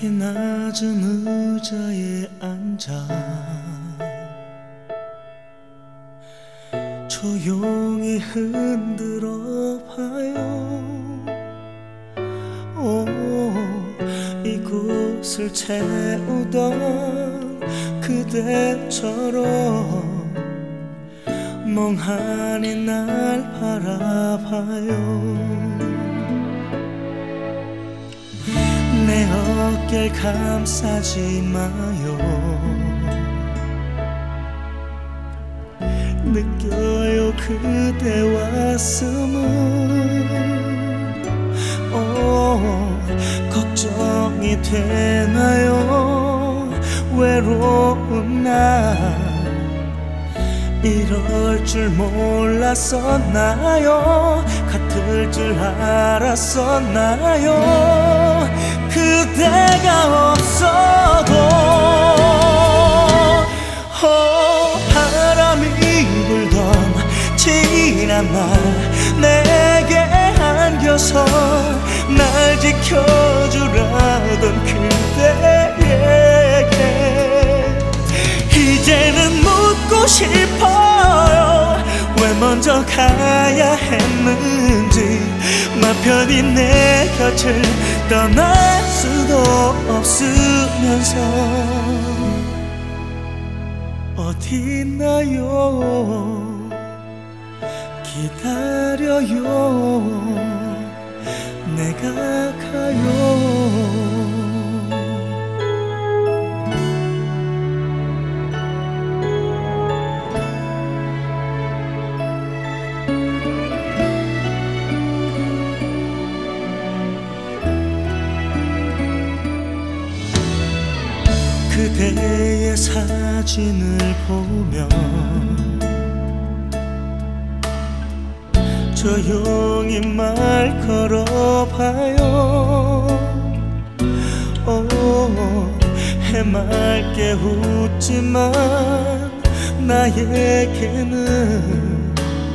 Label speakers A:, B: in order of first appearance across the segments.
A: 높이 낮은 의자에 앉아 조용히 흔들어 봐요. 이곳을 채우던 그대처럼 멍하니 날 바라봐요. 내 어깨를 감싸지 마요. 느껴요 그대 왔음을. 걱정이 되나요? 외로운 날 이럴 줄 몰랐었나요? 같을 줄 알았었나요? 그대가 없어도 바람이 불던 지난 날 내게 안겨서 날 지켜주라던 그대에게 이제는 묻고 싶어요. 왜 먼저 가야 했는지 맘 편히 내 곁을 떠날 수도 없으면서 어디 있나요? 기다려요. 내가 가요. 그대의 사진을 보며 조용히 말 걸어봐요. 해맑게 웃지만 나에게는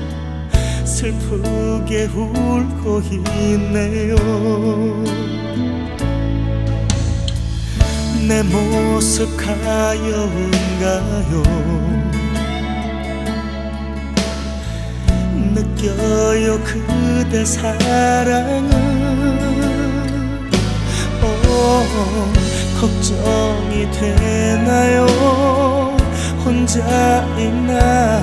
A: 슬프게 울고 있네요. 내 모습 가여운가요? 느껴요 그대 사랑은. 걱정이 되나요? 혼자 있나?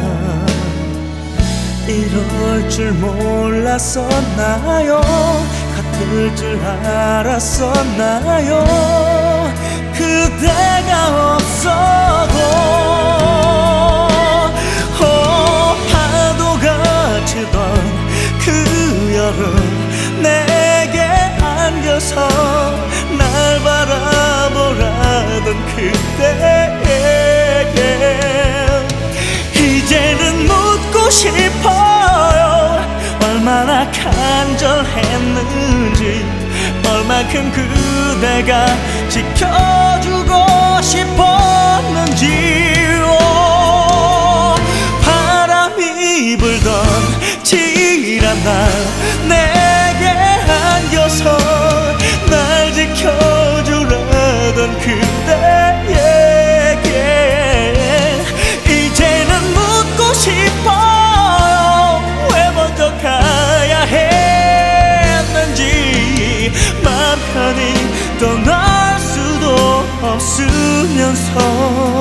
A: 이럴 줄 몰랐었나요? 같을 줄 알았었나요? 그대가 없어도 파도가 치던 그 여름 내게 안겨서 날 바라보라던 그대에게 이제는 묻고 싶어요. 얼마나 간절했는지 얼만큼 그대가 지켜주고 싶었는지. 바람이 불던 지난 날 내게 안겨서 날 지켜주라던 그대에게 이제는 묻고 싶어요. 왜 먼저 가야 했는지 맘 편히 떠날 수도 없으면서